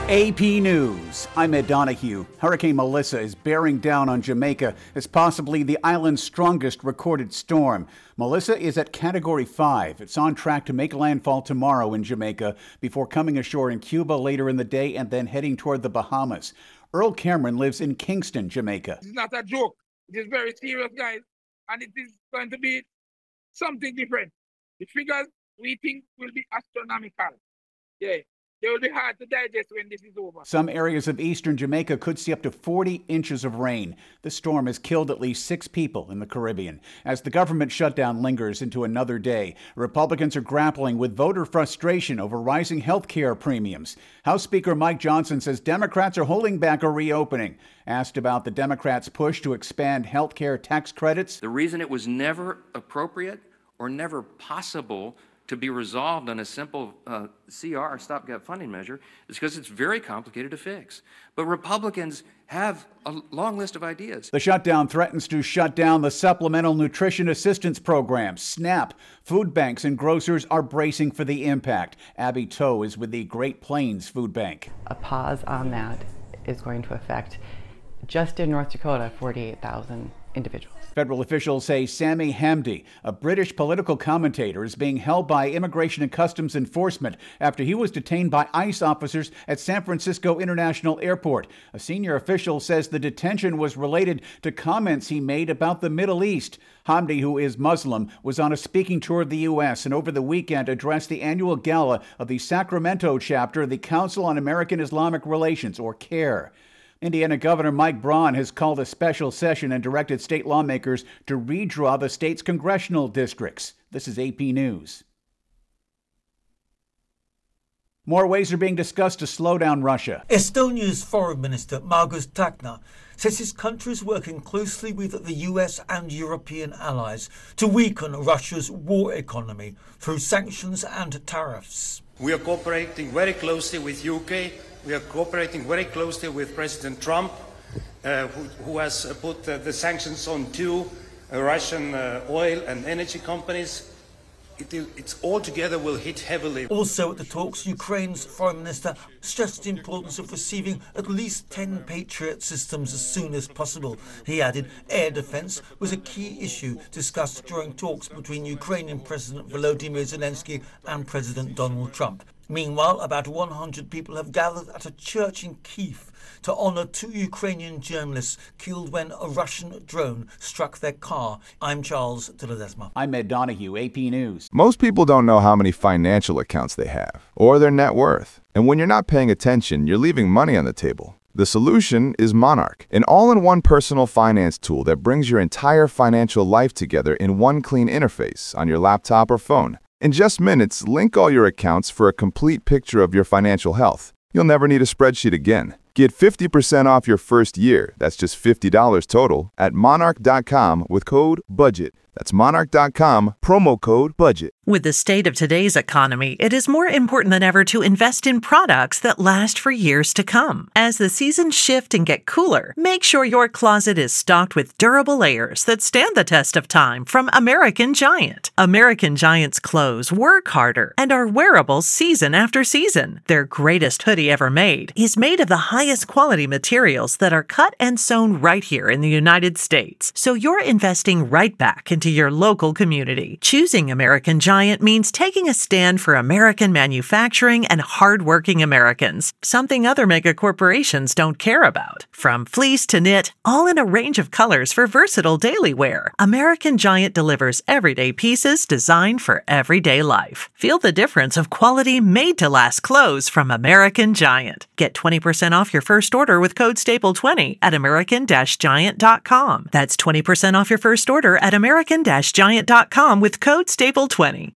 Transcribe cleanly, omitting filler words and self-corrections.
AP News. I'm Ed Donahue. Hurricane Melissa is bearing down on Jamaica as possibly the island's strongest recorded storm. Melissa is at Category 5. It's on track to make landfall tomorrow in Jamaica before coming ashore in Cuba later in the day and then heading toward the Bahamas. Earl Cameron lives in Kingston, Jamaica. It's not a joke. It is very serious, guys. And it is going to be something different. The figures we think will be astronomical. Yeah. They will be hard to digest when this is over. Some areas of eastern Jamaica could see up to 40 inches of rain. The storm has killed at least 6 people in the Caribbean. As the government shutdown lingers into another day, Republicans are grappling with voter frustration over rising health care premiums. House Speaker Mike Johnson says Democrats are holding back a reopening. Asked about the Democrats' push to expand health care tax credits. The reason it was never appropriate or never possible to be resolved on a simple CR, stopgap funding measure, is because it's very complicated to fix. But Republicans have a long list of ideas. The shutdown threatens to shut down the Supplemental Nutrition Assistance Program, SNAP. Food banks and grocers are bracing for the impact. Abby Toe is with the Great Plains Food Bank. A pause on that is going to affect, just in North Dakota, 48,000 individuals. Federal officials say Sami Hamdi, a British political commentator, is being held by Immigration and Customs Enforcement after he was detained by ICE officers at San Francisco International Airport. A senior official says the detention was related to comments he made about the Middle East. Hamdi, who is Muslim, was on a speaking tour of the U.S. and over the weekend addressed the annual gala of the Sacramento chapter of the Council on American Islamic Relations, or CAIR. Indiana Governor Mike Braun has called a special session and directed state lawmakers to redraw the state's congressional districts. This is AP News. More ways are being discussed to slow down Russia. Estonia's Foreign Minister Margus Tsahkna says his country is working closely with the US and European allies to weaken Russia's war economy through sanctions and tariffs. We are cooperating very closely with UK. We are cooperating very closely with President Trump, who has put the sanctions on 2 Russian oil and energy companies. It's all together will hit heavily. Also at the talks, Ukraine's foreign minister stressed the importance of receiving at least 10 Patriot systems as soon as possible. He added air defense was a key issue discussed during talks between Ukrainian President Volodymyr Zelensky and President Donald Trump. Meanwhile, about 100 people have gathered at a church in Kyiv to honour 2 Ukrainian journalists killed when a Russian drone struck their car. I'm Charles de Ledesma. I'm Ed Donahue, AP News. Most people don't know how many financial accounts they have or their net worth. And when you're not paying attention, you're leaving money on the table. The solution is Monarch, an all-in-one personal finance tool that brings your entire financial life together in one clean interface on your laptop or phone. In just minutes, link all your accounts for a complete picture of your financial health. You'll never need a spreadsheet again. Get 50% off your first year, that's just $50 total, at monarch.com with code BUDGET. That's monarch.com, promo code BUDGET. With the state of today's economy, it is more important than ever to invest in products that last for years to come. As the seasons shift and get cooler, make sure your closet is stocked with durable layers that stand the test of time from American Giant. American Giant's clothes work harder and are wearable season after season. Their greatest hoodie ever made is made of the highest quality materials that are cut and sewn right here in the United States. So you're investing right back into your local community. Choosing American Giant means taking a stand for American manufacturing and hardworking Americans, something other mega corporations don't care about. From fleece to knit, all in a range of colors for versatile daily wear, American Giant delivers everyday pieces designed for everyday life. Feel the difference of quality made-to-last clothes from American Giant. Get 20% off your first order with code STAPLE20 at american-giant.com. That's 20% off your first order at american-giant.com with code STAPLE20.